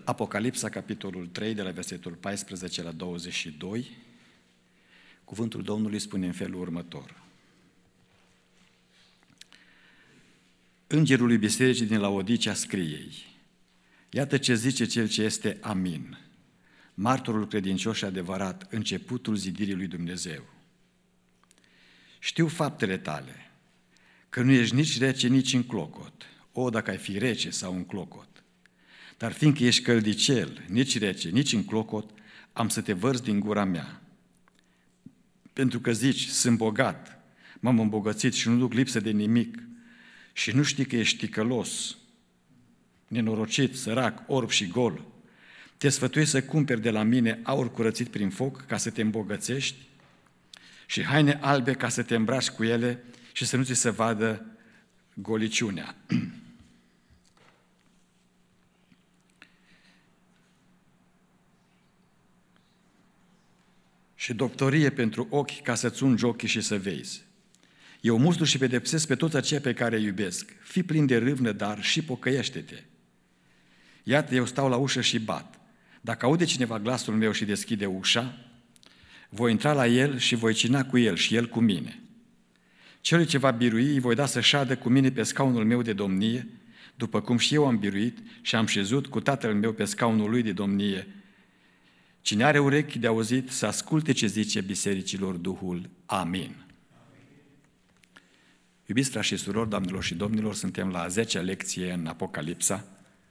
Apocalipsa, capitolul 3, de la versetul 14 la 22, cuvântul Domnului spune în felul următor. Îngerului bisericii din Laodicea scrie: iată ce zice cel ce este Amin, martorul credincios și adevărat, începutul zidirii lui Dumnezeu. Știu faptele tale, că nu ești nici rece, nici în clocot. O, dacă ai fi rece sau în clocot! Dar fiindcă ești căldicel, nici rece, nici în clocot, am să te vărs din gura mea. Pentru că zici, sunt bogat, m-am îmbogățit și nu duc lipsă de nimic, și nu știi că ești ticălos, nenorocit, sărac, orb și gol, te sfătuiesc să cumperi de la mine aur curățit prin foc ca să te îmbogățești și haine albe ca să te îmbraci cu ele și să nu ți se vadă goliciunea. Și doctorie pentru ochi ca să-ți ungi ochii și să vezi. Eu mustru și pedepsesc pe toți aceia pe care îi iubesc. Fii plin de râvnă, dar și pocăiește-te. Iată, eu stau la ușă și bat. Dacă aude cineva glasul meu și deschide ușa, voi intra la el și voi cina cu el și el cu mine. Celui ce va birui, îi voi da să șadă cu mine pe scaunul meu de domnie, după cum și eu am biruit și am șezut cu Tatăl meu pe scaunul lui de domnie. Cine are urechi de auzit, să asculte ce zice bisericilor Duhul. Amin. Iubiți frați și surori, doamnelor și domnilor, suntem la a 10-a lecție în Apocalipsa.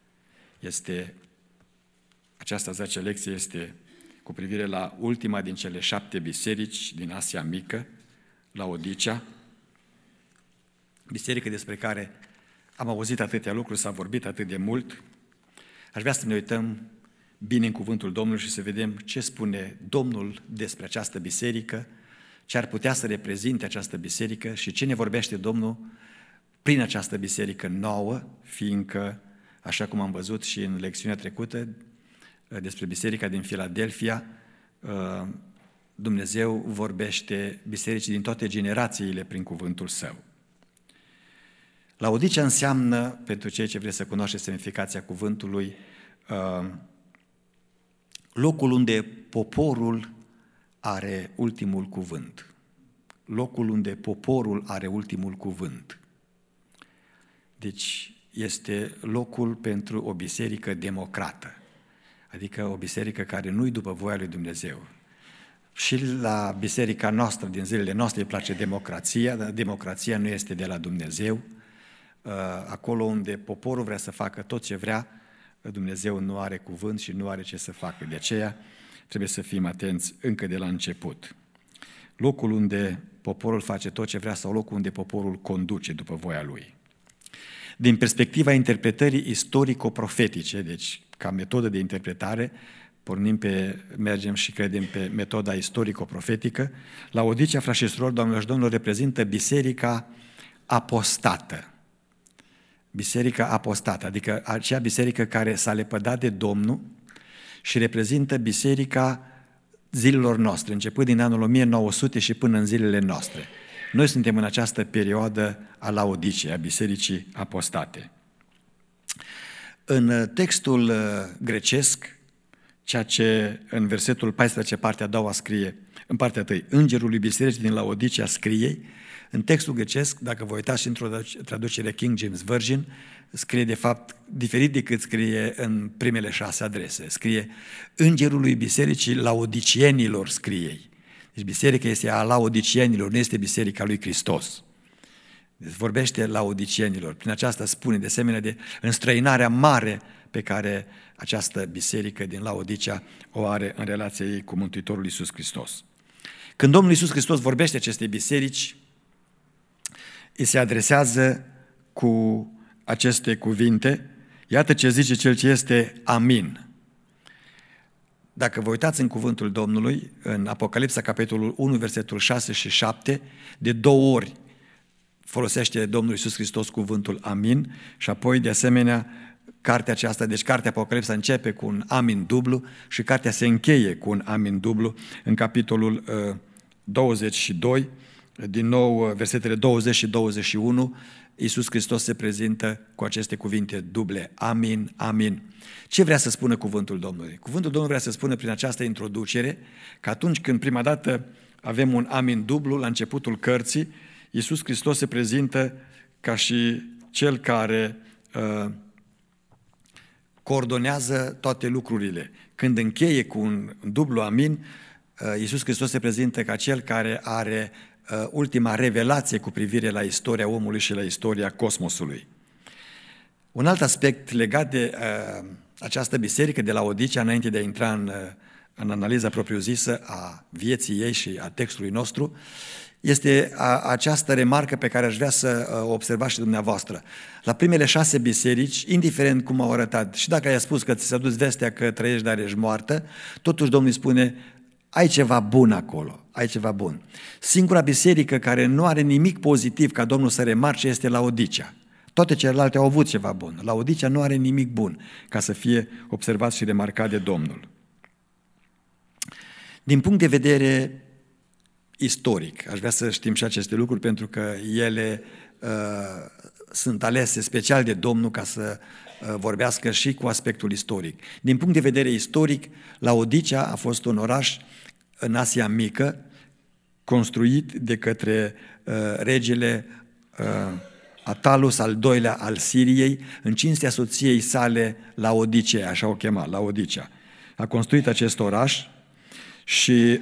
Această 10-a lecție este cu privire la ultima din cele 7 biserici din Asia Mică, Laodicea, biserică despre care am auzit atâtea lucruri, s-a vorbit atât de mult. Aș vrea să ne uităm bine în cuvântul Domnului și să vedem ce spune Domnul despre această biserică, ce ar putea să reprezinte această biserică și ce ne vorbește Domnul prin această biserică nouă, fiindcă, așa cum am văzut și în lecțiunea trecută despre biserica din Filadelfia, Dumnezeu vorbește bisericii din toate generațiile prin cuvântul Său. Laodicea înseamnă, pentru cei ce vreți să cunoașteți semnificația cuvântului, locul unde poporul are ultimul cuvânt. Locul unde poporul are ultimul cuvânt. Deci este locul pentru o biserică democrată, adică o biserică care nu-i după voia lui Dumnezeu. Și la biserica noastră, din zilele noastre, îi place democrația, dar democrația nu este de la Dumnezeu. Acolo unde poporul vrea să facă tot ce vrea, Dumnezeu nu are cuvânt și nu are ce să facă. De aceea trebuie să fim atenți încă de la început. Locul unde poporul face tot ce vrea sau locul unde poporul conduce după voia lui. Din perspectiva interpretării istorico-profetice, deci ca metodă de interpretare, mergem și credem pe metoda istorico-profetică, Laodicea, frați și surori, doamnelor și domnilor, reprezintă biserica apostată. Biserica apostată, adică acea biserică care s-a lepădat de Domnul și reprezintă biserica zilelor noastre, începând din anul 1900 și până în zilele noastre. Noi suntem în această perioadă a Laodicei, a bisericii apostate. În textul grecesc, ceea ce în versetul 14, partea a doua scrie, în partea a 1, îngerul lui bisericii din Laodicea scrie, în textul grecesc, dacă vă uitați într-o traducere King James Version, scrie de fapt diferit decât scrie în primele 6 adrese. Scrie îngerul lui bisericii laodicienilor scrie. Deci biserica este a laodicienilor, nu este biserica lui Hristos. Deci vorbește laodicienilor. Prin aceasta spune de asemenea de înstrăinarea mare pe care această biserică din Laodicea o are în relația ei cu Mântuitorul Iisus Hristos. Când Domnul Iisus Hristos vorbește acestei biserici, îi se adresează cu aceste cuvinte: iată ce zice cel ce este Amin. Dacă vă uitați în cuvântul Domnului, în Apocalipsa, capitolul 1, versetul 6 și 7, de 2 ori folosește Domnul Iisus Hristos cuvântul Amin și apoi, de asemenea, cartea aceasta, deci cartea Apocalipsa începe cu un Amin dublu și cartea se încheie cu un Amin dublu în capitolul 22, din nou versetele 20 și 21, Iisus Hristos se prezintă cu aceste cuvinte duble: Amin, amin. Ce vrea să spună cuvântul Domnului? Cuvântul Domnului vrea să spună prin această introducere că atunci când prima dată avem un amin dublu la începutul cărții, Iisus Hristos se prezintă ca și Cel care coordonează toate lucrurile. Când încheie cu un dublu amin, Iisus Hristos se prezintă ca Cel care are ultima revelație cu privire la istoria omului și la istoria cosmosului. Un alt aspect legat de această biserică de la Laodicea, înainte de a intra în analiza propriu-zisă a vieții ei și a textului nostru, este această remarcă pe care aș vrea să o observați și dumneavoastră. La primele 6 biserici, indiferent cum au arătat, și dacă i-a spus că ți s-a dus vestea că trăiești, dar ești moartă, totuși Domnul îi spune, ai ceva bun acolo, ai ceva bun. Singura biserică care nu are nimic pozitiv ca Domnul să remarce este Laodicea. Toate celelalte au avut ceva bun. Laodicea nu are nimic bun ca să fie observat și remarcat de Domnul. Din punct de vedere istoric, aș vrea să știm și aceste lucruri pentru că ele sunt alese special de Domnul ca să vorbească și cu aspectul istoric. Din punct de vedere istoric, Laodicea a fost un oraș în Asia Mică, construit de către regele Atalus al II-lea al Siriei, în cinstea soției sale Laodicea, așa o chema, Laodicea. A construit acest oraș și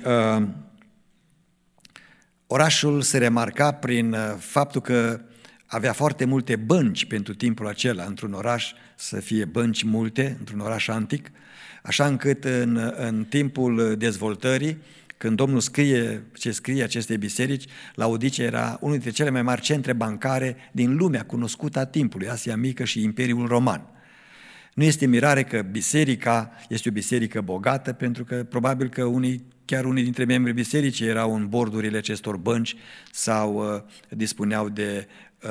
orașul se remarca prin faptul că avea foarte multe bănci pentru timpul acela, într-un oraș să fie bănci multe, într-un oraș antic, așa încât în timpul dezvoltării, când Domnul scrie aceste biserici, Laodicea era unul dintre cele mai mari centre bancare din lumea cunoscută a timpului, Asia Mică și Imperiul Roman. Nu este mirare că biserica este o biserică bogată, pentru că probabil că chiar unii dintre membrii bisericii erau în bordurile acestor bănci sau dispuneau de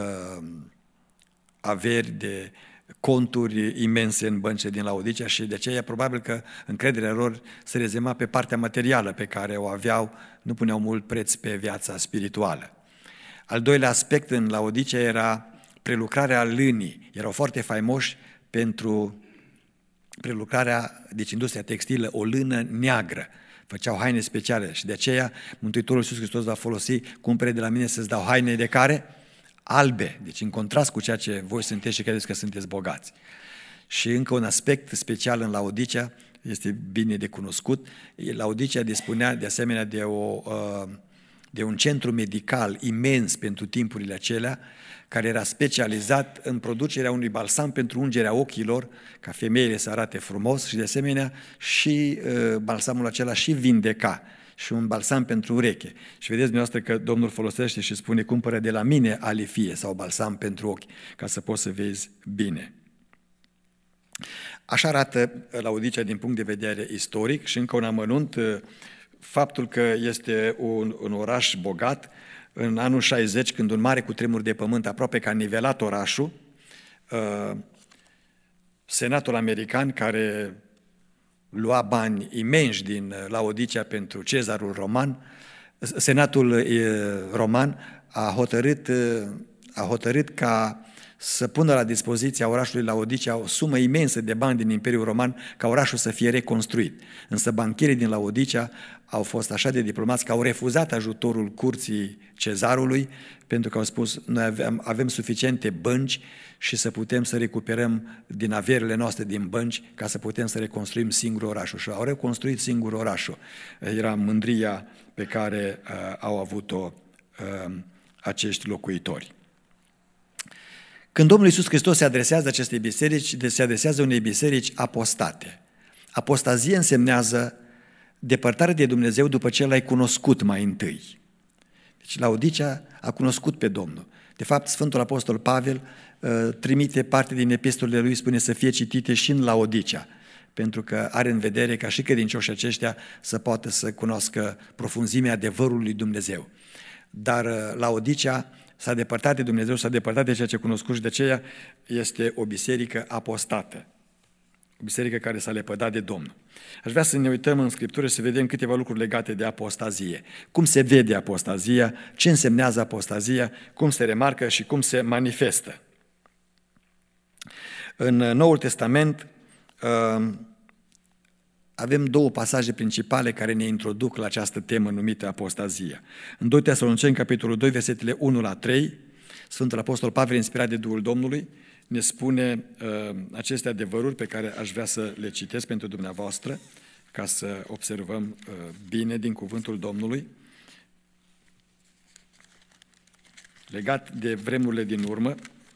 averi, de conturi imense în băncile din Laodicea și de aceea probabil că încrederea lor se rezema pe partea materială pe care o aveau, nu puneau mult preț pe viața spirituală. Al doilea aspect în Laodicea era prelucrarea lânii. Erau foarte faimoși pentru prelucrarea, deci industria textilă, o lână neagră. Făceau haine speciale și de aceea Mântuitorul Iisus Hristos va folosi, cumpere de la mine să-ți dau haine de care? Albe, deci în contrast cu ceea ce voi sunteți și credeți că sunteți bogați. Și încă un aspect special în Laodicea, este bine de cunoscut, Laodicea dispunea de asemenea de un centru medical imens pentru timpurile acelea, care era specializat în producerea unui balsam pentru ungerea ochilor, ca femeile să arate frumos și de asemenea și balsamul acela și vindeca și un balsam pentru ureche. Și vedeți dumneavoastră că Domnul folosește și spune, cumpără de la mine alifie sau balsam pentru ochi, ca să poți să vezi bine. Așa arată Laodicea din punct de vedere istoric și încă un amănunt, faptul că este un oraș bogat. În anul 60, când un mare cutremur de pământ aproape că a nivelat orașul, Senatul american, care lua bani imensi din Laodicea pentru cezarul roman, Senatul roman a hotărât ca să pună la dispoziția orașului Laodicea o sumă imensă de bani din Imperiul Roman ca orașul să fie reconstruit. Însă bancherii din Laodicea au fost așa de diplomați că au refuzat ajutorul curții cezarului pentru că au spus, noi avem suficiente bănci și să putem să recuperăm din averile noastre din bănci ca să putem să reconstruim singur orașul. Și au reconstruit singur orașul. Era mândria pe care au avut-o acești locuitori. Când Domnul Iisus Hristos se adresează acestei biserici, se adresează unei biserici apostate. Apostazie însemnează depărtare de Dumnezeu după ce l-ai cunoscut mai întâi. Deci Laodicea a cunoscut pe Domnul. De fapt, Sfântul Apostol Pavel trimite parte din epistolele lui, spune să fie citite și în Laodicea, pentru că are în vedere ca și credincioșii aceștia să poată să cunoască profunzimea adevărului lui Dumnezeu. Dar Laodicea s-a depărtat de Dumnezeu, s-a depărtat de ceea ce cunoscut și de aceea este o biserică apostată. O biserică care s-a lepădat de Domnul. Aș vrea să ne uităm în Scriptură să vedem câteva lucruri legate de apostazie. Cum se vede apostazia, ce însemnează apostazia, cum se remarcă și cum se manifestă. În Noul Testament, avem două pasaje principale care ne introduc la această temă numită apostazia. În 2 Tesaloniceni, capitolul 2, versetele 1 la 3, Sfântul Apostol Pavel, inspirat de Duhul Domnului, ne spune aceste adevăruri pe care aș vrea să le citesc pentru dumneavoastră, ca să observăm bine din cuvântul Domnului, legat de vremurile din urmă.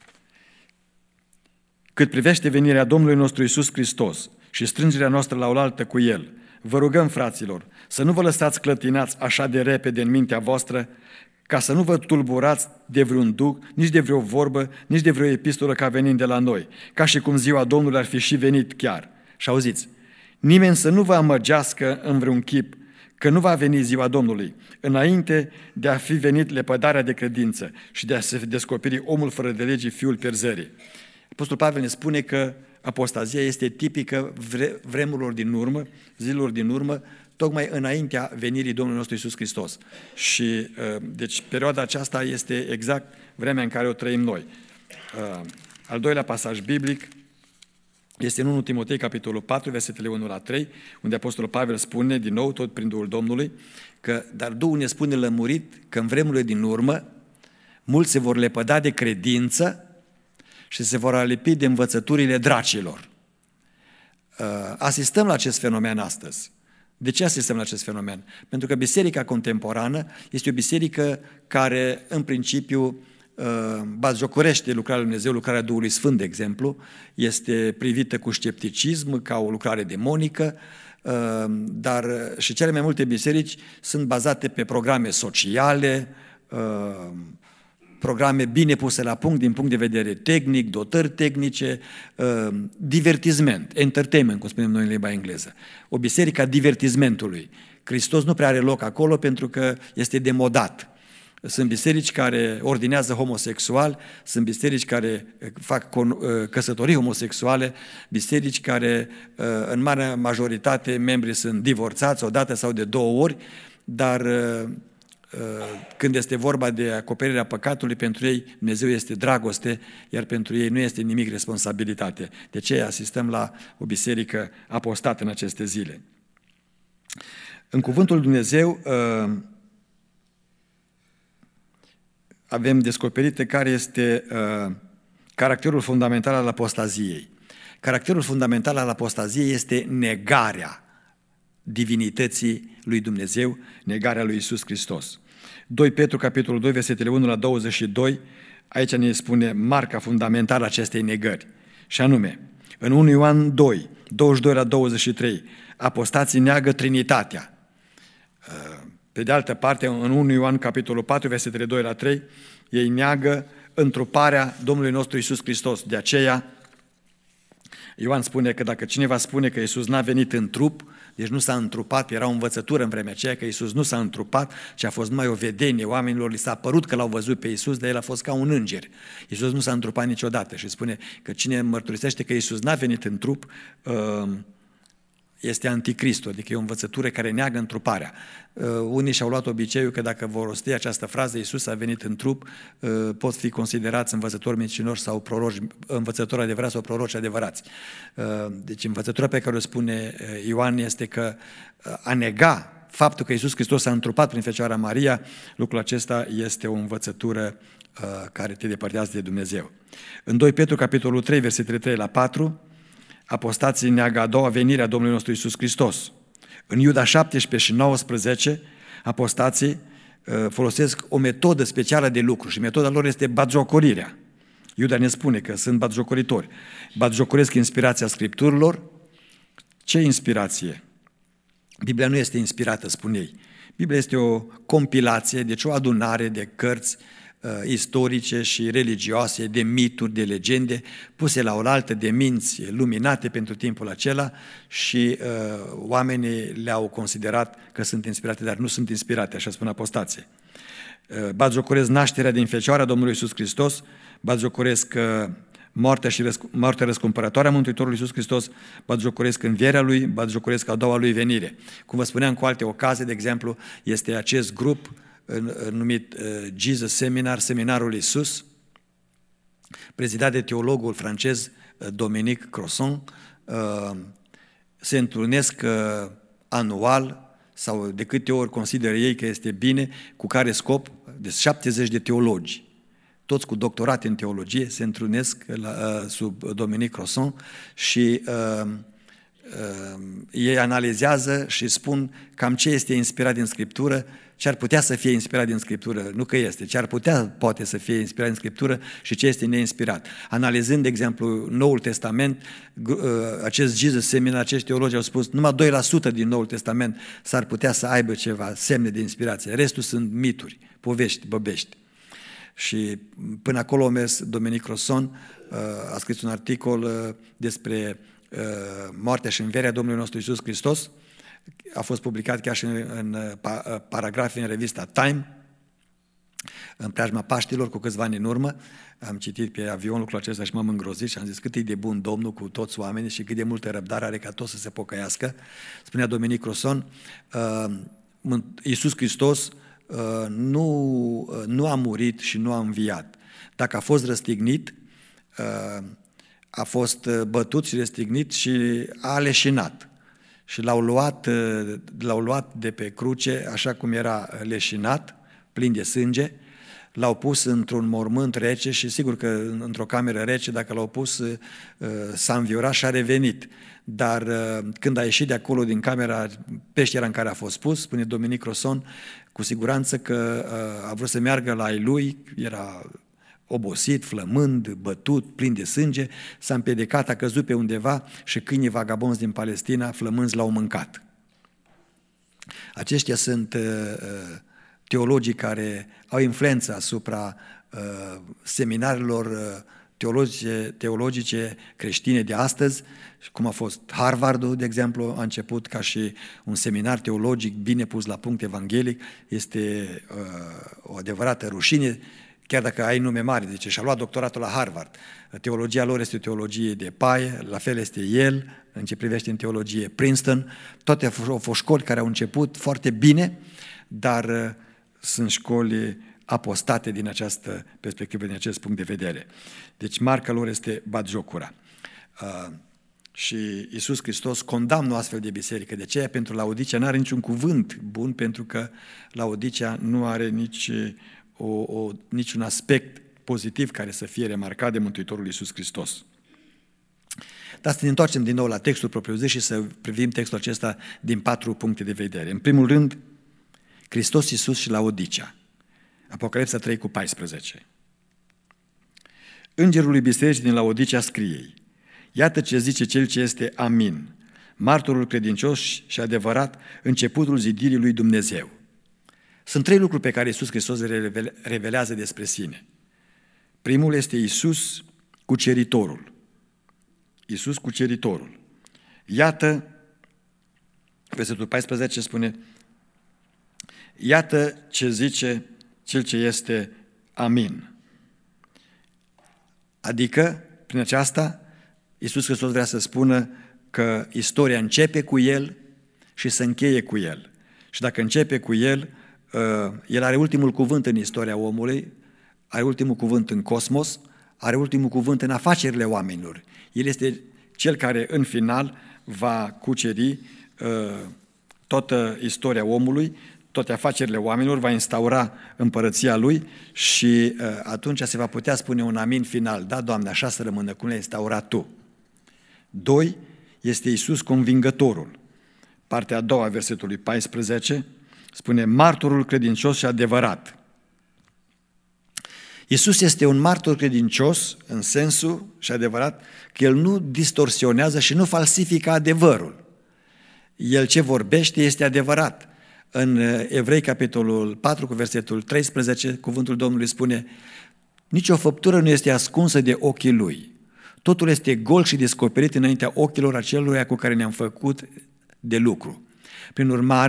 Cât privește venirea Domnului nostru Iisus Hristos și strângerea noastră la oaltă cu El, vă rugăm, fraților, să nu vă lăsați clătinați așa de repede în mintea voastră, ca să nu vă tulburați de vreun duh, nici de vreo vorbă, nici de vreo epistolă ca venind de la noi, ca și cum ziua Domnului ar fi și venit chiar. Și auziți, nimeni să nu vă amăgească în vreun chip, că nu va veni ziua Domnului, înainte de a fi venit lepădarea de credință și de a se descoperi omul fără de legii, fiul pierzării. Apostol Pavel ne spune că apostazia este tipică vremurilor din urmă, zilelor din urmă, tocmai înaintea venirii Domnului nostru Iisus Hristos. Și deci perioada aceasta este exact vremea în care o trăim noi. Al doilea pasaj biblic este în 1 Timotei, capitolul 4, versetele 1 la 3, unde Apostolul Pavel spune, din nou, tot prin Duhul Domnului, că dar Duhul ne spune lămurit că în vremurile din urmă mulți se vor lepăda de credință și se vor alipi de învățăturile dracilor. Asistăm la acest fenomen astăzi. De ce asistăm la acest fenomen? Pentru că biserica contemporană este o biserică care, în principiu, batjocorește lucrarea lui Dumnezeu, lucrarea Duhului Sfânt, de exemplu, este privită cu scepticism, ca o lucrare demonică, dar și cele mai multe biserici sunt bazate pe programe sociale, programe bine puse la punct din punct de vedere tehnic, dotări tehnice, divertisment, entertainment, cum spunem noi în limba engleză. O biserică a divertismentului. Hristos nu prea are loc acolo pentru că este demodat. Sunt biserici care ordinează homosexual, sunt biserici care fac căsătorii homosexuale, biserici care, în marea majoritate, membrii sunt divorțați odată sau de 2 ori, dar când este vorba de acoperirea păcatului, pentru ei Dumnezeu este dragoste, iar pentru ei nu este nimic responsabilitate. De ce asistăm la o biserică apostată în aceste zile? În cuvântul lui Dumnezeu avem descoperite care este caracterul fundamental al apostaziei. Caracterul fundamental al apostaziei este negarea divinității lui Dumnezeu, negarea lui Iisus Hristos. 2 Petru, capitolul 2, versetele 1 la 22, aici ne spune marca fundamentală acestei negări. Și anume, în 1 Ioan 2, 22 la 23, apostații neagă Trinitatea. Pe de altă parte, în 1 Ioan, capitolul 4, versetele 2 la 3, ei neagă întruparea Domnului nostru Iisus Hristos. De aceea, Ioan spune că dacă cineva spune că Iisus n-a venit în trup, deci nu s-a întrupat, era o învățătură în vremea aceea că Iisus nu s-a întrupat, ci a fost numai o vedenie. Oamenilor li s-a părut că l-au văzut pe Iisus, dar el a fost ca un înger. Iisus nu s-a întrupat niciodată și spune că cine mărturisește că Iisus n-a venit în trup, este anticristul, adică e o învățătură care neagă întruparea. Unii și-au luat obiceiul că dacă vor rosti această frază, Iisus a venit în trup, pot fi considerați învățători mincinoși sau proroci, învățători adevărați sau proroci adevărați. Deci învățătura pe care o spune Ioan este că a nega faptul că Iisus Hristos s-a întrupat prin Fecioara Maria, lucrul acesta este o învățătură care te depărtează de Dumnezeu. În 2 Petru, capitolul 3, versetele 3 la 4, apostații neagă a doua venire a Domnului nostru Iisus Hristos. În Iuda 17 și 19, apostații folosesc o metodă specială de lucru și metoda lor este batjocorirea. Iuda ne spune că sunt batjocoritori. Batjocoresc inspirația Scripturilor. Ce inspirație? Biblia nu este inspirată, spun ei. Biblia este o compilație, deci o adunare de cărți istorice și religioase, de mituri, de legende, puse la oaltă de minți luminate pentru timpul acela și oamenii le-au considerat că sunt inspirate, dar nu sunt inspirate, așa spun apostații. Batjocoresc nașterea din Fecioara Domnului Iisus Hristos, batjocoresc moartea răscumpărătoare a Mântuitorului Iisus Hristos, batjocoresc învierea Lui, batjocoresc a doua Lui venire. Cum vă spuneam cu alte ocazii, de exemplu, este acest grup numit Jesus Seminar, Seminarul Iisus, prezidat de teologul francez Dominique Crosson, se întrunesc anual sau de câte ori consideră ei că este bine, cu care scop, de 70 de teologi, toți cu doctorate în teologie, se întrunesc sub Dominic Crosson și ei analizează și spun cam ce este inspirat din Scriptură, ce ar putea să fie inspirat din Scriptură, nu că este, ce ar putea, poate să fie inspirat din Scriptură și ce este neinspirat. Analizând, de exemplu, Noul Testament, acest Jesus Seminar, acești teologi au spus, numai 2% din Noul Testament s-ar putea să aibă ceva semne de inspirație, restul sunt mituri, povești, băbești. Și până acolo a mers Dominic Crosson, a scris un articol despre moartea și învierea Domnului nostru Iisus Hristos, a fost publicat chiar și în paragrafe în revista Time, în preajma Paștilor, cu câțiva ani în urmă. Am citit pe avion lucrul acesta și m-am îngrozit și am zis cât e de bun Domnul cu toți oamenii și cât de multă răbdare are ca toți să se pocăiască. Spunea Dominic Crosson, Iisus Hristos nu a murit și nu a înviat. Dacă a fost răstignit, a fost bătut și răstignit și a leșinat. Și l-au luat de pe cruce, așa cum era leșinat, plin de sânge, l-au pus într-un mormânt rece și sigur că într-o cameră rece, dacă l-au pus, s-a înviorat și a revenit. Dar când a ieșit de acolo, din camera, peștera în care a fost pus, spune Dominic Crosson, cu siguranță că a vrut să meargă la ai lui, era obosit, flămând, bătut, plin de sânge, s-a împiedicat, a căzut pe undeva și câinii vagabonzi din Palestina, flămânzi, l-au mâncat. Aceștia sunt teologii care au influență asupra seminarilor teologice creștine de astăzi, cum a fost Harvardul, de exemplu, a început ca și un seminar teologic bine pus la punct evanghelic, este o adevărată rușine, chiar dacă ai nume mari, zice, și-a luat doctoratul la Harvard. Teologia lor este o teologie de paie, la fel este el, în ce privește în teologie Princeton, toate au fost școli care au început foarte bine, dar sunt școli apostate din această perspectivă, din acest punct de vedere. Deci marca lor este batjocura. Și Iisus Hristos condamnă o astfel de biserică. De aceea pentru Laodicea nu are niciun cuvânt bun, pentru că Laodicea nu are niciun aspect pozitiv care să fie remarcat de Mântuitorul Iisus Hristos. Dar să ne întoarcem din nou la textul propriu-zis și să privim textul acesta din 4 puncte de vedere. În primul rând, Hristos Iisus și Laodicea. Apocalipsa 3:14. Îngerul lui bisericii din Laodicea scrie: iată ce zice cel ce este Amin, martorul credincios și adevărat, începutul zidirii lui Dumnezeu. Sunt 3 lucruri pe care Iisus Hristos le revelează despre sine. Primul este Iisus cuceritorul. Iisus cuceritorul. Iată, versetul 14 spune, iată ce zice cel ce este Amin. Adică, prin aceasta, Iisus Hristos vrea să spună că istoria începe cu El și se încheie cu El. Și dacă începe cu El, El are ultimul cuvânt în istoria omului, are ultimul cuvânt în cosmos, are ultimul cuvânt în afacerile oamenilor. El este Cel care, în final, va cuceri toată istoria omului, toate afacerile oamenilor, va instaura împărăția Lui și atunci se va putea spune un amin final. Da, Doamne, așa să rămână cum le-ai instaurat Tu. 2. Este Iisus convingătorul. Partea a doua a versetului 14 spune martorul credincios și adevărat. Iisus este un martor credincios în sensul și adevărat că El nu distorsionează și nu falsifică adevărul. El ce vorbește este adevărat. În Evrei, capitolul 4, cu versetul 13, cuvântul Domnului spune: nicio făptură nu este ascunsă de ochii Lui. Totul este gol și descoperit înaintea ochilor acelora cu care ne-am făcut de lucru. Prin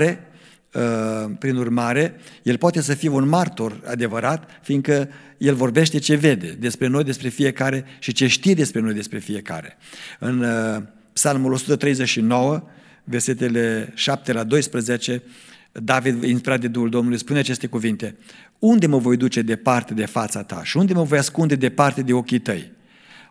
urmare, El poate să fie un martor adevărat, fiindcă El vorbește ce vede despre noi, despre fiecare și ce știe despre noi, despre fiecare. În Psalmul 139, versetele 7 la 12, David, inspirat de Duhul Domnului, spune aceste cuvinte: unde mă voi duce departe de fața Ta și unde mă voi ascunde departe de ochii Tăi?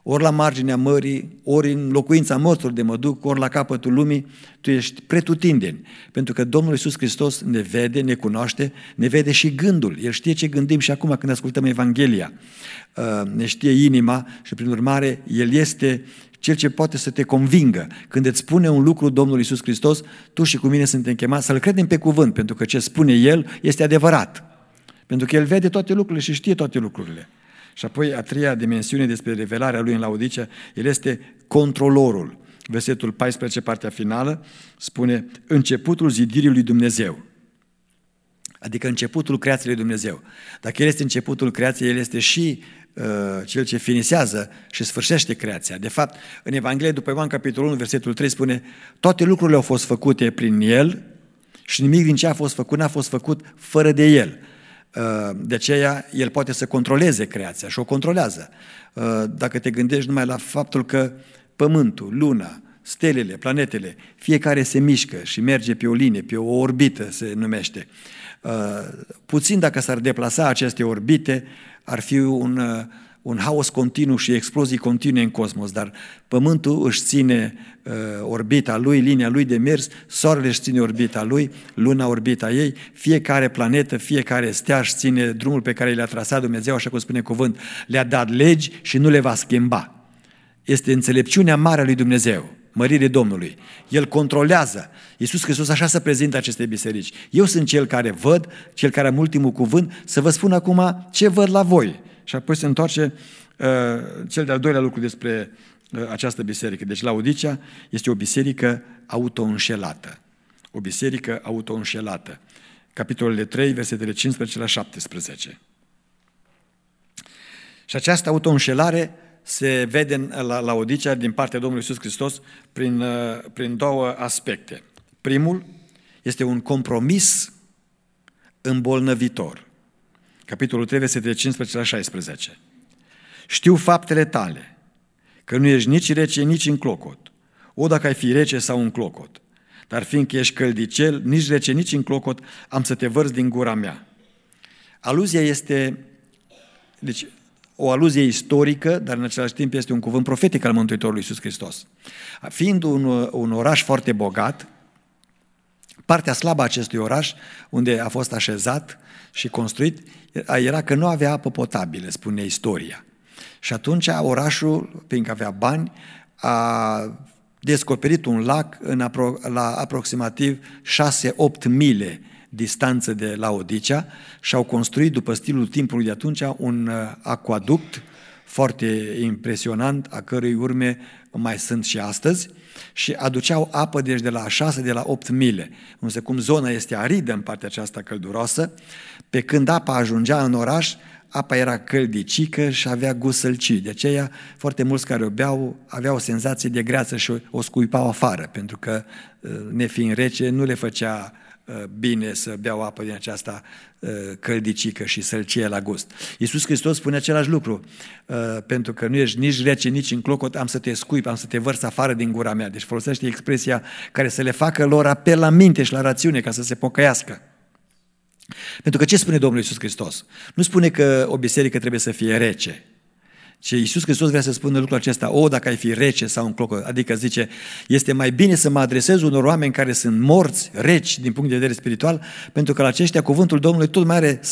ori la marginea mării, ori în locuința morților de mă duc, ori la capătul lumii, tu ești pretutindeni. Pentru că Domnul Iisus Hristos ne vede, ne cunoaște, ne vede și gândul. El știe ce gândim și acum când ascultăm Evanghelia. Ne știe inima și prin urmare El este Cel ce poate să te convingă. Când îți spune un lucru Domnul Iisus Hristos, tu și cu mine suntem chemați să-L credem pe cuvânt, pentru că ce spune El este adevărat. Pentru că El vede toate lucrurile și știe toate lucrurile. Și apoi a treia dimensiune despre revelarea Lui în Laodicea, El este controlorul. Versetul 14, partea finală, spune începutul zidirii lui Dumnezeu. Adică începutul creației lui Dumnezeu. Dacă El este începutul creației, El este și Cel ce finisează și sfârșește creația. De fapt, în Evanghelie după Ioan, capitolul 1, versetul 3, spune toate lucrurile au fost făcute prin El și nimic din ce a fost făcut n-a fost făcut fără de El. De aceea, El poate să controleze creația și o controlează. Dacă te gândești numai la faptul că Pământul, Luna, stelele, planetele, fiecare se mișcă și merge pe o linie, pe o orbită se numește. Puțin dacă s-ar deplasa aceste orbite, ar fi un haos continuu și explozii continue în cosmos, dar Pământul își ține orbita lui, linia lui de mers, Soarele își ține orbita lui, Luna orbita ei, fiecare planetă, fiecare stea își ține drumul pe care le-a trasat Dumnezeu, așa cum spune cuvânt, le-a dat legi și nu le va schimba. Este înțelepciunea mare a lui Dumnezeu, mărire Domnului. El controlează. Iisus Hristos așa se prezintă aceste biserici. Eu sunt Cel care văd, Cel care am ultimul cuvânt, să vă spun acum ce văd la voi. Și apoi se întoarce cel de-al doilea lucru despre această biserică. Deci Laodicea este o biserică auto-înșelată. O biserică auto-înșelată. Capitolele 3, versetele 15 la 17. Și această auto-înșelare se vede la Laodicea din partea Domnului Iisus Hristos prin două aspecte. Primul este un compromis îmbolnăvitor. Capitolul 3, versetele 15 la 16. Știu faptele tale, că nu ești nici rece, nici în clocot. O, dacă ai fi rece sau în clocot. Dar fiindcă ești căldicel, nici rece, nici în clocot, am să te vărs din gura mea. Aluzia este, deci, o aluzie istorică, dar în același timp este un cuvânt profetic al Mântuitorului Iisus Hristos. Fiind un oraș foarte bogat, partea slabă a acestui oraș, unde a fost așezat și construit, era că nu avea apă potabilă, spune istoria. Și atunci orașul, fiindcă avea bani, a descoperit un lac la aproximativ 6-8 mile distanță de Laodicea și au construit, după stilul timpului de atunci, un acvaduct foarte impresionant, a cărui urme mai sunt și astăzi, și aduceau apă deci de la 6, de la 8 mile. Însă cum zona este aridă în partea aceasta călduroasă, pe când apa ajungea în oraș, apa era căldicică și avea gust sălcit. De aceea, foarte mulți care o beau aveau o senzație de greață și o scuipau afară, pentru că, nefiind rece, nu le făcea bine să beau apă din aceasta căldicică și sălcie la gust. Iisus Hristos spune același lucru, pentru că nu ești nici rece, nici în clocot, am să te scuip, am să te vărs afară din gura mea. Deci folosește expresia care să le facă lor apel la minte și la rațiune ca să se pocăiască. Pentru că ce spune Domnul Iisus Hristos? Nu spune că o biserică trebuie să fie rece. Și Iisus Hristos vrea să spună lucrul acesta, o, dacă ai fi rece sau în clocot, adică zice, este mai bine să mă adresez unor oameni care sunt morți, reci din punct de vedere spiritual, pentru că la aceștia cuvântul Domnului tot mai are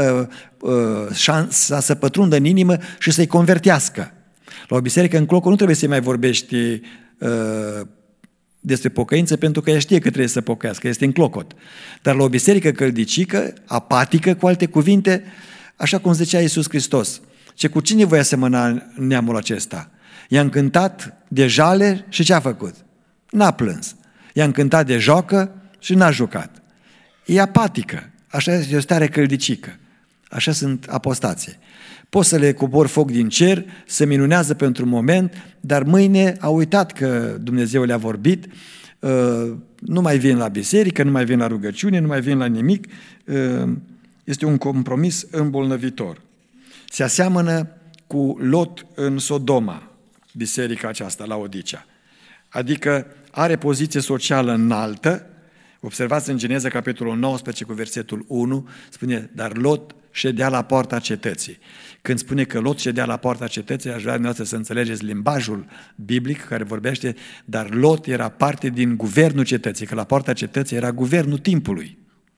șansa să pătrundă în inimă și să-i convertească. La o biserică în clocot nu trebuie să-i mai vorbești despre pocăință, pentru că ea știe că trebuie să pocăiască, este în clocot. Dar la o biserică căldicică, apatică, cu alte cuvinte, așa cum zicea Iisus Hristos, ce cu cine voi asemăna neamul acesta? I-a încântat de jale și ce a făcut? N-a plâns. I-a încântat de joacă și n-a jucat. E apatică. Așa este o stare căldicică. Așa sunt apostații. Poți să le cobori foc din cer, se minunează pentru un moment, dar mâine a uitat că Dumnezeu le-a vorbit, nu mai vin la biserică, nu mai vin la rugăciune, nu mai vin la nimic. Este un compromis îmbolnăvitor. Se aseamănă cu Lot în Sodoma, biserica aceasta, Laodicea. Adică are poziție socială înaltă, Observați în Geneza, capitolul 19, cu versetul 1, spune, dar Lot ședea la poarta cetății. Când spune că Lot ședea la poarta cetății, aș vrea dumneavoastră să înțelegeți limbajul biblic care vorbește, dar Lot era parte din guvernul cetății, că la poarta cetății era guvernul timpului.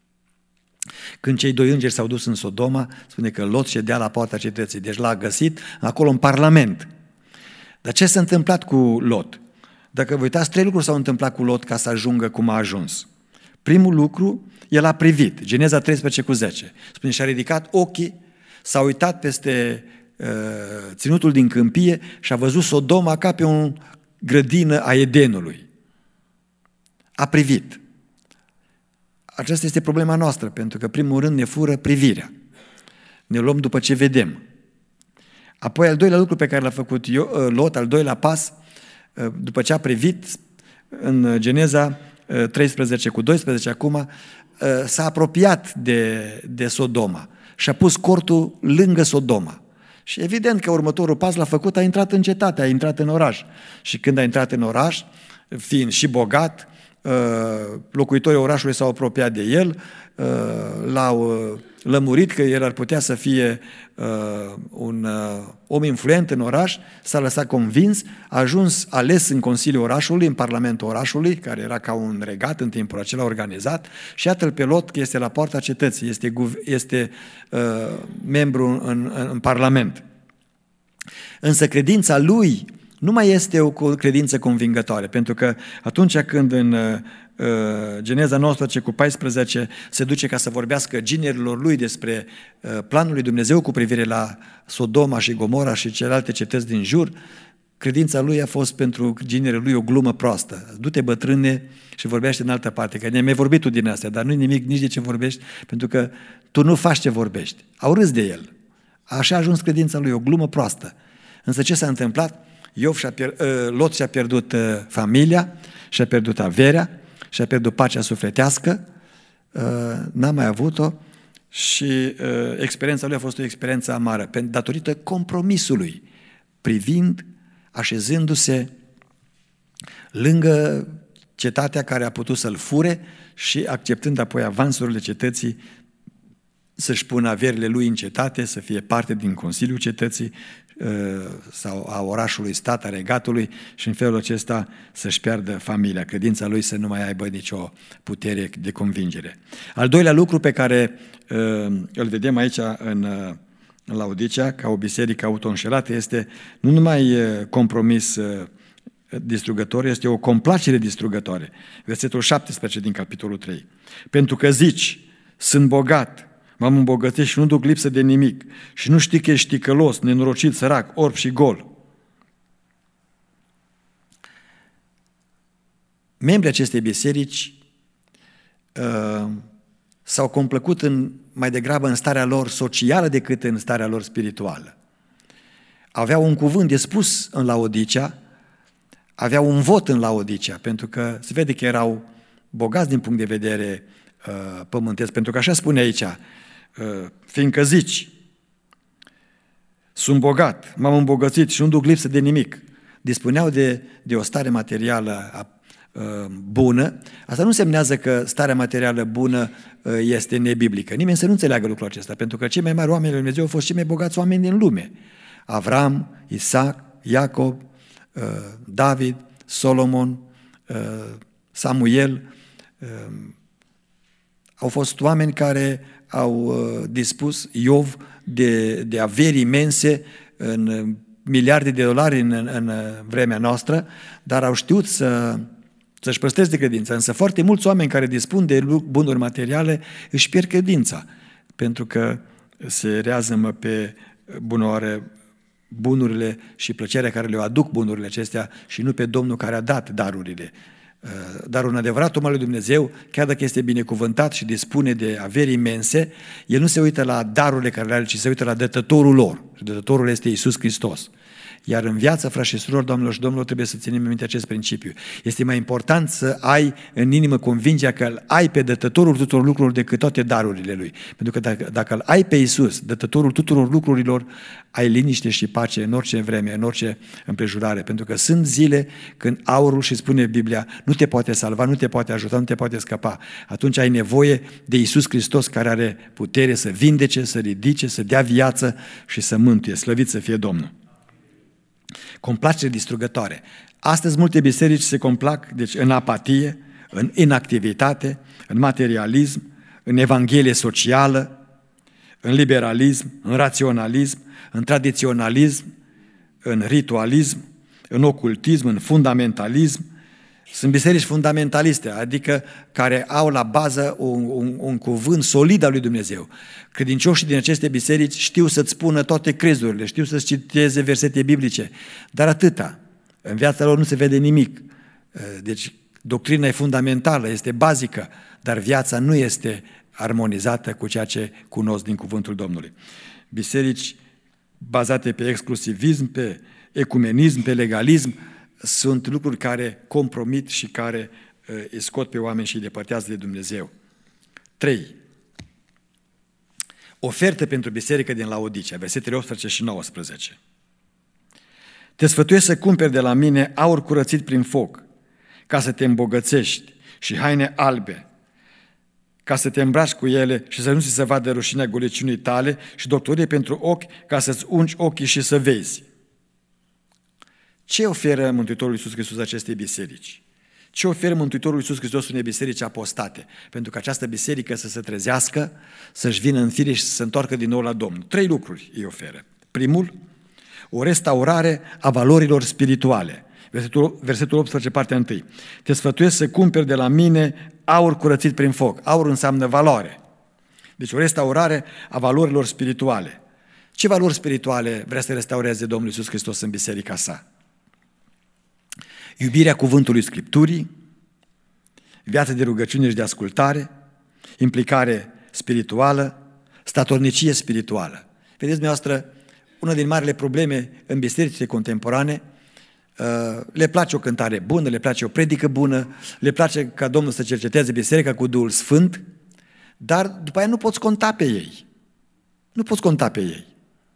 Când cei doi îngeri s-au dus în Sodoma, spune că Lot ședea la poarta cetății, deci l-a găsit acolo în Parlament. Dar ce s-a întâmplat cu Lot? Dacă vă uitați, 3 lucruri s-au întâmplat cu Lot ca să ajungă cum a ajuns. Primul lucru, el a privit, Geneza 13 cu 10. Spune, și-a ridicat ochii, s-a uitat peste ținutul din câmpie și a văzut Sodoma ca pe o grădină a Edenului. A privit. Aceasta este problema noastră, pentru că primul rând ne fură privirea. Ne luăm după ce vedem. Apoi al doilea lucru pe care l-a făcut Lot, al doilea pas, după ce a privit în Geneza 13 cu 12 acum, s-a apropiat de Sodoma și a pus cortul lângă Sodoma. Și evident că următorul pas l-a făcut, a intrat în cetate, a intrat în oraș. Și când a intrat în oraș, fiind și bogat, locuitorii orașului s-au apropiat de el, l-au lămurit că el ar putea să fie un om influent în oraș, s-a lăsat convins, a ajuns ales în Consiliul Orașului, în Parlamentul Orașului, care era ca un regat în timpul acela organizat, și iată-l pe Lot că este la poarta cetății, este membru în Parlament. Însă credința lui nu mai este o credință convingătoare, pentru că atunci când în Geneza 19 cu 14 se duce ca să vorbească ginerilor lui despre planul lui Dumnezeu cu privire la Sodoma și Gomora și celelalte cetăți din jur, credința lui a fost pentru ginerii lui o glumă proastă. Du-te, bătrâne, și vorbește în altă parte, că ne-ai mai vorbit tu din astea, dar nu-i nimic nici de ce vorbești, pentru că tu nu faci ce vorbești. Au râs de el. Așa a ajuns credința lui, o glumă proastă. Însă ce s-a întâmplat? Lot și-a pierdut familia, și-a pierdut averea, și-a pierdut pacea sufletească, n-a mai avut-o și experiența lui a fost o experiență amară, datorită compromisului, privind, așezându-se lângă cetatea care a putut să-l fure și acceptând apoi avansurile cetății, să-și pună averile lui în cetate, să fie parte din Consiliul Cetății sau a orașului, stat, a regatului, și în felul acesta să-și piardă familia, credința lui să nu mai aibă nicio putere de convingere. Al doilea lucru pe care îl vedem aici în Laodicea, ca o biserică autoînșelată, este nu numai compromis distrugător, este o complacere distrugătoare. Versetul 17 din capitolul 3. Pentru că zici, sunt bogat, m-am îmbogățit și nu duc lipsă de nimic și nu știi că ești ticălos, nenorocit, sărac, orb și gol. Membrii acestei biserici s-au complăcut mai degrabă în starea lor socială decât în starea lor spirituală. Aveau un cuvânt de spus în Laodicea, aveau un vot în Laodicea, pentru că se vede că erau bogați din punct de vedere pământesc, pentru că așa spune aici, fiindcă zici, sunt bogat, m-am îmbogățit și nu duc lipsă de nimic. Dispuneau de o stare materială bună. Asta nu semnează că starea materială bună este nebiblică. Nimeni să nu înțeleagă lucrul acesta, pentru că cei mai mari oameni lui Dumnezeu au fost cei mai bogați oameni din lume. Avram, Isaac, Iacob, David, Solomon, Samuel, au fost oameni care au dispus, Iov, de averi imense în miliarde de dolari în vremea noastră, dar au știut să-și păstreze credința. Însă foarte mulți oameni care dispun de bunuri materiale își pierd credința, pentru că se reazămă pe bunoare bunurile și plăcerea care le aduc bunurile acestea și nu pe Domnul care a dat darurile. Dar un adevărat om al lui Dumnezeu, chiar dacă este binecuvântat și dispune de averi imense, el nu se uită la darurile care le are, ci se uită la dătătorul lor. Și dătătorul este Iisus Hristos. Iar în viața, frați și surori, doamnelor și domnilor, trebuie să ținem în minte acest principiu. Este mai important să ai în inimă convingerea că îl ai pe dătătorul tuturor lucrurilor decât toate darurile lui. Pentru că dacă îl ai pe Iisus, dătătorul tuturor lucrurilor, ai liniște și pace în orice vreme, în orice împrejurare. Pentru că sunt zile când aurul, și spune Biblia, nu te poate salva, nu te poate ajuta, nu te poate scăpa. Atunci ai nevoie de Iisus Hristos, care are putere să vindece, să ridice, să dea viață și să mântuie. Slăvit să fie Domnul! Complacere distrugătoare. Astăzi multe biserici se complac în apatie, în inactivitate, în materialism, în evanghelie socială, în liberalism, în raționalism, în tradiționalism, în ritualism, în ocultism, în fundamentalism. Sunt biserici fundamentaliste, adică care au la bază un cuvânt solid al lui Dumnezeu. Credincioșii din aceste biserici știu să-ți spună toate crezurile, știu să-ți citeze versete biblice, dar atâta. În viața lor nu se vede nimic. Deci doctrina e fundamentală, este bazică, dar viața nu este armonizată cu ceea ce cunosc din cuvântul Domnului. Biserici bazate pe exclusivism, pe ecumenism, pe legalism, sunt lucruri care compromit și care îi scot pe oameni și îi depărtează de Dumnezeu. 3. Ofertă pentru biserică din Laodicea, versetele 18 și 19. Te sfătuiesc să cumperi de la mine aur curățit prin foc, ca să te îmbogățești, și haine albe, ca să te îmbraci cu ele și să nu ți se vadă rușinea goliciunii tale, și doctorie pentru ochi, ca să-ți ungi ochii și să vezi. Ce oferă Mântuitorul Iisus Hristos acestei biserici? Ce oferă Mântuitorul Iisus Hristos unei biserici apostate? Pentru că această biserică să se trezească, să-și vină în fire și să se întoarcă din nou la Domnul. 3 lucruri îi oferă. Primul, o restaurare a valorilor spirituale. Versetul 18, partea 1. Te sfătuiesc să cumperi de la mine aur curățit prin foc. Aur înseamnă valoare. Deci o restaurare a valorilor spirituale. Ce valori spirituale vrea să restaureze Domnul Iisus Hristos în biserica sa? Iubirea cuvântului Scripturii, viață de rugăciune și de ascultare, implicare spirituală, statornicie spirituală. Vedeți, dumneavoastră, una din marile probleme în bisericile contemporane, le place o cântare bună, le place o predică bună, le place ca Domnul să cerceteze biserica cu Duhul Sfânt, dar după aia nu poți conta pe ei. Nu poți conta pe ei.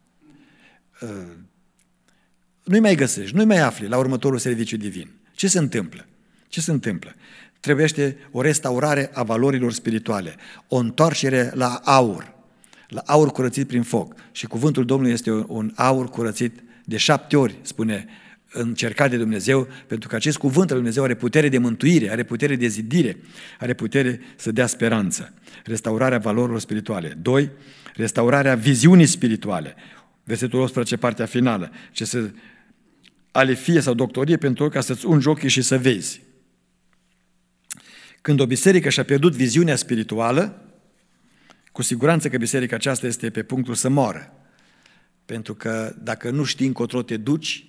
Nu-i mai găsești, nu-i mai afli la următorul serviciu divin. Ce se întâmplă? Ce se întâmplă? Trebuiește o restaurare a valorilor spirituale, o întoarcere la aur curățit prin foc. Și cuvântul Domnului este un aur curățit de 7 ori, spune, încercat de Dumnezeu, pentru că acest cuvânt al lui Dumnezeu are putere de mântuire, are putere de zidire, are putere să dea speranță. Restaurarea valorilor spirituale. 2. Restaurarea viziunii spirituale. Versetul 18, partea finală. Ce să alefie sau doctorie pentru ca să-ți ungi ochii și să vezi. Când o biserică și-a pierdut viziunea spirituală, cu siguranță că biserica aceasta este pe punctul să moară. Pentru că dacă nu știi încotro te duci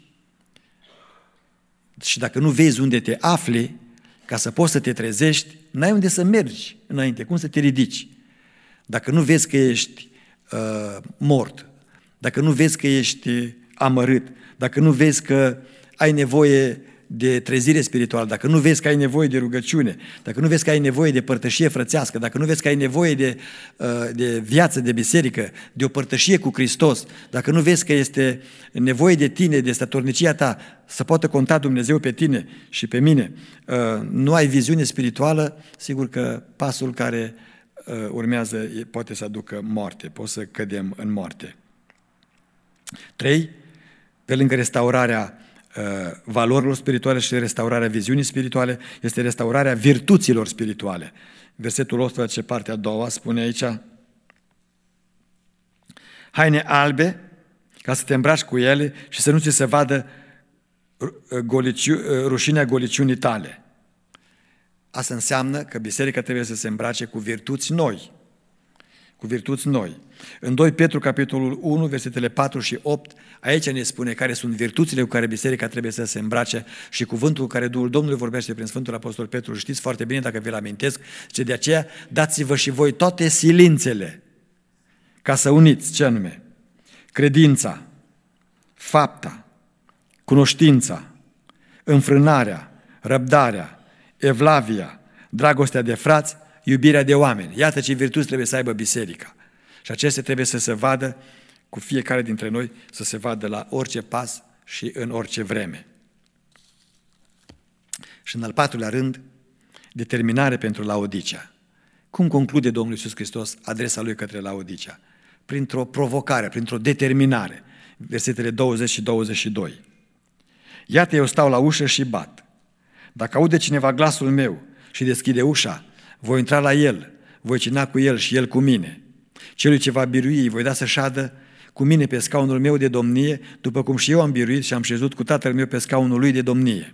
și dacă nu vezi unde te afli, ca să poți să te trezești, n-ai unde să mergi înainte, cum să te ridici. Dacă nu vezi că ești mort, dacă nu vezi că ești amărât, dacă nu vezi că ai nevoie de trezire spirituală, dacă nu vezi că ai nevoie de rugăciune, dacă nu vezi că ai nevoie de părtășie frățească, dacă nu vezi că ai nevoie de viață, de biserică, de o părtășie cu Hristos, dacă nu vezi că este nevoie de tine, de statornicia ta, să poată conta Dumnezeu pe tine și pe mine, nu ai viziune spirituală, sigur că pasul care urmează poate să aducă moarte, poți să cădem în moarte. 3. Pe lângă restaurarea valorilor spirituale și restaurarea viziunii spirituale, este restaurarea virtuților spirituale. Versetul 18, partea a doua, spune aici: haine albe, ca să te îmbraci cu ele și să nu ți se vadă rușinea goliciunii tale. Asta înseamnă că biserica trebuie să se îmbrace cu virtuți noi. Cu virtuți noi. În 2 Petru, capitolul 1, versetele 4 și 8, aici ne spune care sunt virtuțile cu care biserica trebuie să se îmbrace și cuvântul cu care Duhul Domnului vorbește prin Sfântul Apostol Petru. Știți foarte bine, dacă vi-l amintesc, ce de aceea dați-vă și voi toate silințele ca să uniți, ce anume? Credința, fapta, cunoștința, înfrânarea, răbdarea, evlavia, dragostea de frați, iubirea de oameni. Iată ce virtuți trebuie să aibă biserica. Și acestea trebuie să se vadă cu fiecare dintre noi, să se vadă la orice pas și în orice vreme. Și în al patrulea rând, determinare pentru Laodicea. Cum conclude Domnul Iisus Hristos adresa Lui către Laodicea? Printr-o provocare, printr-o determinare. Versetele 20 și 22. Iată, eu stau la ușă și bat. Dacă aude cineva glasul meu și deschide ușa, voi intra la el, voi cina cu el și el cu mine. Celui ce va birui, îi voi da să șadă cu mine pe scaunul meu de domnie, după cum și eu am biruit și am șezut cu Tatăl meu pe scaunul lui de domnie.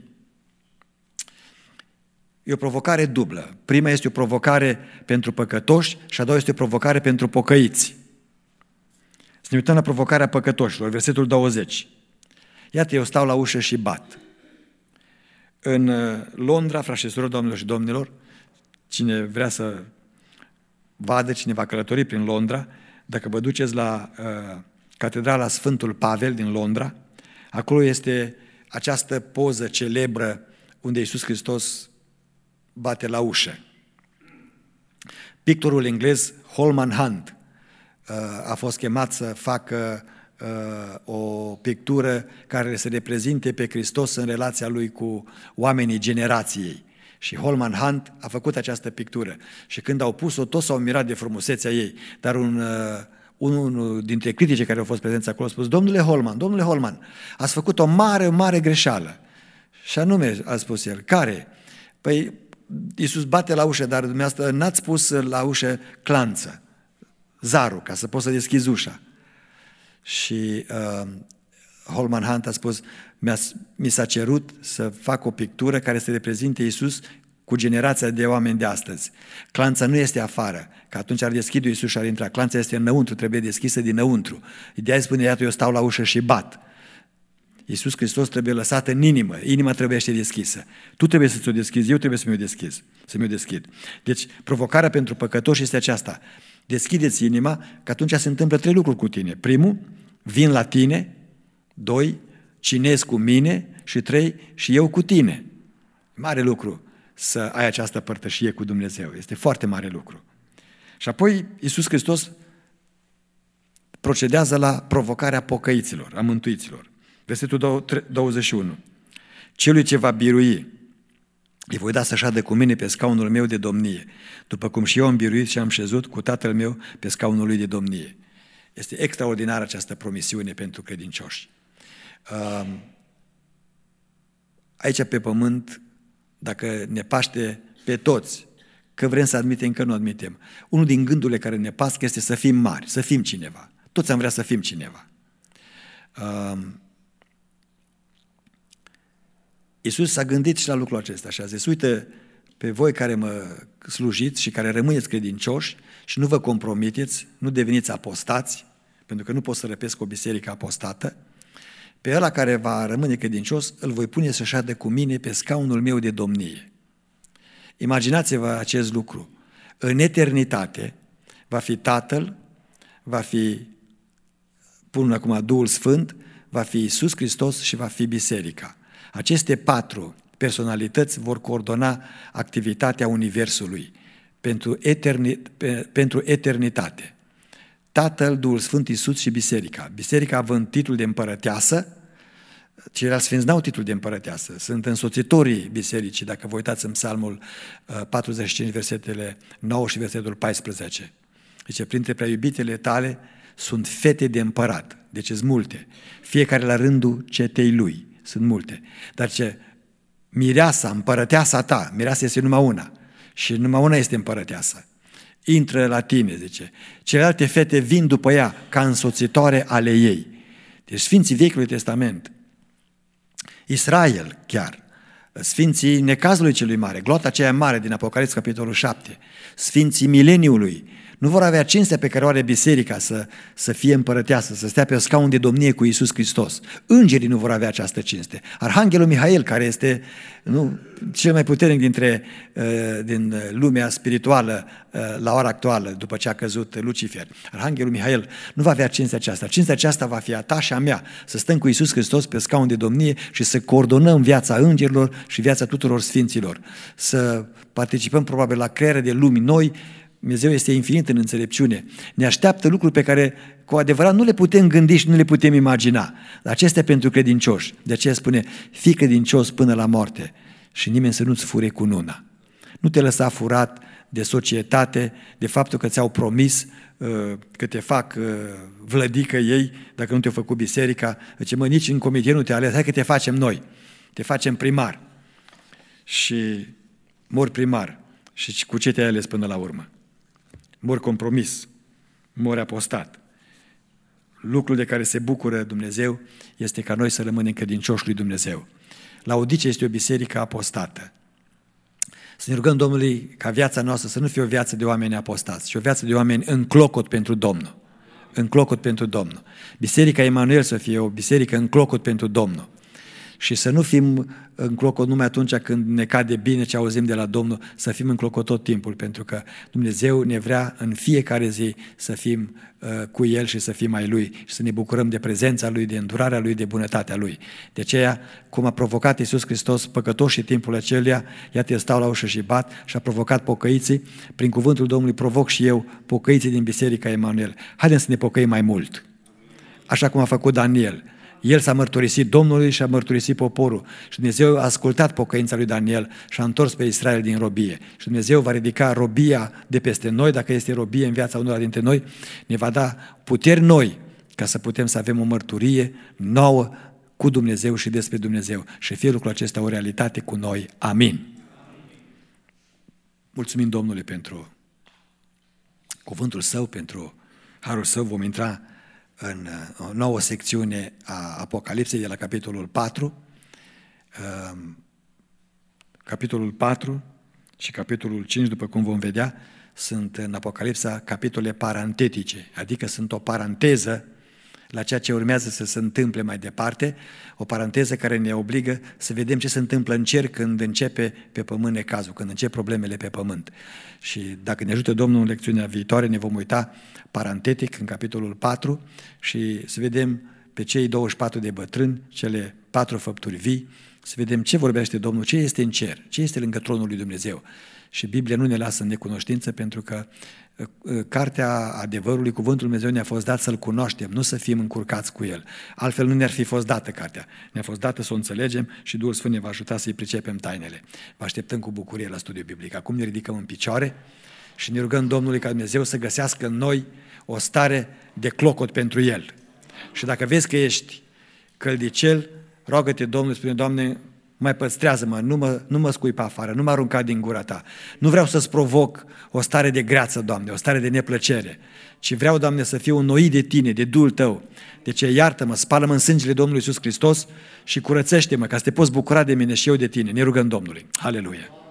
E o provocare dublă. Prima este o provocare pentru păcătoși și a doua este o provocare pentru pocăiți. Să ne uităm la provocarea păcătoșilor, versetul 20. Iată, eu stau la ușă și bat. În Londra, frați și surori, doamnelor și domnilor, cine vrea să vadă, cine va călători prin Londra, dacă vă duceți la Catedrala Sfântul Pavel din Londra, acolo este această poză celebră unde Iisus Hristos bate la ușă. Pictorul englez Holman Hunt a fost chemat să facă o pictură care să reprezinte pe Hristos în relația lui cu oamenii generației. Și Holman Hunt a făcut această pictură. Și când au pus-o, toți s-au mirat de frumusețea ei. Dar unul dintre criticii care au fost prezenți acolo a spus: Domnule Holman, ați făcut o mare, mare greșeală. Și anume, a spus el, care? Păi, Iisus bate la ușă, dar dumneavoastră n-ați pus la ușă clanță, zarul, ca să poți să deschizi ușa. Și Holman Hunt a spus: mi s-a cerut să fac o pictură care să reprezinte Iisus cu generația de oameni de astăzi. Clanța nu este afară, că atunci ar deschide Iisus și ar intra. Clanța este înăuntru, trebuie deschisă dinăuntru. Ideea spune: iată, eu stau la ușă și bat. Iisus Hristos trebuie lăsat în inimă. Inima trebuie să fie deschisă. Tu trebuie să ți-o deschizi, eu trebuie să mi-o deschid. Deci, provocarea pentru păcătoși este aceasta. Deschideți inima, că atunci se întâmplă 3 lucruri cu tine. Primul, vin la tine. 2, cinez cu mine. Și 3, și eu cu tine. Mare lucru să ai această părtășie cu Dumnezeu. Este foarte mare lucru. Și apoi Iisus Hristos procedează la provocarea pocăiților, a mântuiților. Versetul 21. Celui ce va birui, îi voi da să șadă cu mine pe scaunul meu de domnie, după cum și eu am biruit și am șezut cu Tatăl meu pe scaunul lui de domnie. Este extraordinară această promisiune pentru credincioși. Aici pe pământ, dacă ne paște pe toți, că vrem să admitem, că nu admitem, unul din gândurile care ne pască este să fim mari, să fim cineva. Toți am vrea să fim cineva. Iisus s-a gândit și la lucrul acesta și a zis: uite, pe voi care mă slujiți și care rămâneți credincioși și nu vă compromiteți, nu deveniți apostați, pentru că nu pot să răpesc o biserică apostată, pe ăla care va rămâne credincios, îl voi pune să șadă cu mine pe scaunul meu de domnie. Imaginați-vă acest lucru. În eternitate va fi Tatăl, va fi, pun acum, Duhul Sfânt, va fi Iisus Hristos și va fi biserica. Aceste 4 personalități vor coordona activitatea Universului pentru eternitate. Tatăl, Duhul Sfânt, Iisus și biserica. Biserica având titlul de împărăteasă, ceilalți sfinți n-au titlul de împărăteasă, sunt însoțitorii bisericii, dacă vă uitați în Psalmul 45, versetele 9 și versetul 14. Zice: printre prea iubitele tale sunt fete de împărat, deci sunt multe, fiecare la rândul cetei lui, sunt multe. Dar ce mireasa, împărăteasa ta, mireasa este numai una și numai una este împărăteasă. Intră la tine, zice. Celelalte fete vin după ea ca însoțitoare ale ei. Deci Sfinții Vechiului Testament, Israel chiar, Sfinții Necazului celui mare, gloata aceea mare din Apocalipsa, capitolul 7, Sfinții Mileniului, Nu vor avea cinstea pe care o are biserica să fie împărăteasă, să stea pe scaun de domnie cu Iisus Hristos. Îngerii nu vor avea această cinste. Arhanghelul Mihail, care este cel mai puternic din lumea spirituală la ora actuală, după ce a căzut Lucifer, Arhanghelul Mihail nu va avea cinstea aceasta. Cinstea aceasta va fi a ta și a mea, să stăm cu Iisus Hristos pe scaun de domnie și să coordonăm viața îngerilor și viața tuturor sfinților. Să participăm probabil la crearea de lumi noi. Dumnezeu este infinit în înțelepciune. Ne așteaptă lucruri pe care cu adevărat nu le putem gândi și nu le putem imagina. Dar acestea pentru credincioși. De aceea spune, fii credincios până la moarte și nimeni să nu-ți fure cununa. Nu te lăsa furat de societate, de faptul că ți-au promis că te fac vlădică ei, dacă nu te-a făcut biserica. Zice, nici în comitet nu te-a ales, hai că te facem noi. Te facem primar. Și mori primar. Și cu ce te-ai ales până la urmă? Mori compromis, mori apostat. Lucrul de care se bucură Dumnezeu este ca noi să rămânem credincioși lui Dumnezeu. Laodicea este o biserică apostată. Să ne rugăm Domnului ca viața noastră să nu fie o viață de oameni apostați, ci o viață de oameni în clocot pentru Domnul. În clocot pentru Domnul. Biserica Emanuel să fie o biserică în clocot pentru Domnul. Și să nu fim în clocot numai atunci când ne cade bine ce auzim de la Domnul, să fim în clocot tot timpul, pentru că Dumnezeu ne vrea în fiecare zi să fim cu El și să fim ai Lui și să ne bucurăm de prezența Lui, de îndurarea Lui, de bunătatea Lui. De aceea, cum a provocat Iisus Hristos păcătoși în timpul acelea, iată, eu stau la ușă și bat, și a provocat pocăiții, prin cuvântul Domnului provoc și eu pocăiții din Biserica Emanuel. Haideți să ne pocăim mai mult, așa cum a făcut Daniel. El s-a mărturisit Domnului și a mărturisit poporul. Și Dumnezeu a ascultat pocăința lui Daniel și a întors pe Israel din robie. Și Dumnezeu va ridica robia de peste noi, dacă este robie în viața unora dintre noi, ne va da puteri noi ca să putem să avem o mărturie nouă cu Dumnezeu și despre Dumnezeu. Și fie lucrul acesta o realitate cu noi. Amin. Mulțumim Domnului pentru cuvântul Său, pentru harul Său. Vom intra în o nouă secțiune a Apocalipsei de la capitolul 4. Capitolul 4 și capitolul 5, după cum vom vedea, sunt în Apocalipsa capitole parantetice, adică sunt o paranteză la ceea ce urmează să se întâmple mai departe, o paranteză care ne obligă să vedem ce se întâmplă în cer când începe pe pământ necazul, când încep problemele pe pământ. Și dacă ne ajută Domnul în lecțiunea viitoare, ne vom uita parantetic în capitolul 4 și să vedem pe cei 24 de bătrâni, cele 4 făpturi vii, să vedem ce vorbește Domnul, ce este în cer, ce este lângă tronul lui Dumnezeu. Și Biblia nu ne lasă în necunoștință, pentru că cartea adevărului, cuvântul Lui Dumnezeu ne-a fost dat să-L cunoaștem, nu să fim încurcați cu El. Altfel nu ne-ar fi fost dată cartea. Ne-a fost dată să o înțelegem și Duhul Sfânt ne va ajuta să-i pricepem tainele. Vă așteptăm cu bucurie la studiu biblic. Acum ne ridicăm în picioare și ne rugăm Domnului ca Dumnezeu să găsească în noi o stare de clocot pentru El. Și dacă vezi că ești căldicel, roagă-te Domnului, spune, Doamne, mai păstrează-mă, nu mă scuipa afară, nu mă arunca din gura Ta. Nu vreau să-ți provoc o stare de greață, Doamne, o stare de neplăcere, ci vreau, Doamne, să fiu înnoit de Tine, de Duhul Tău. Deci iartă-mă, spală-mă în sângele Domnului Iisus Hristos și curățește-mă, ca să te poți bucura de mine și eu de Tine. Ne rugăm Domnului. Aleluia!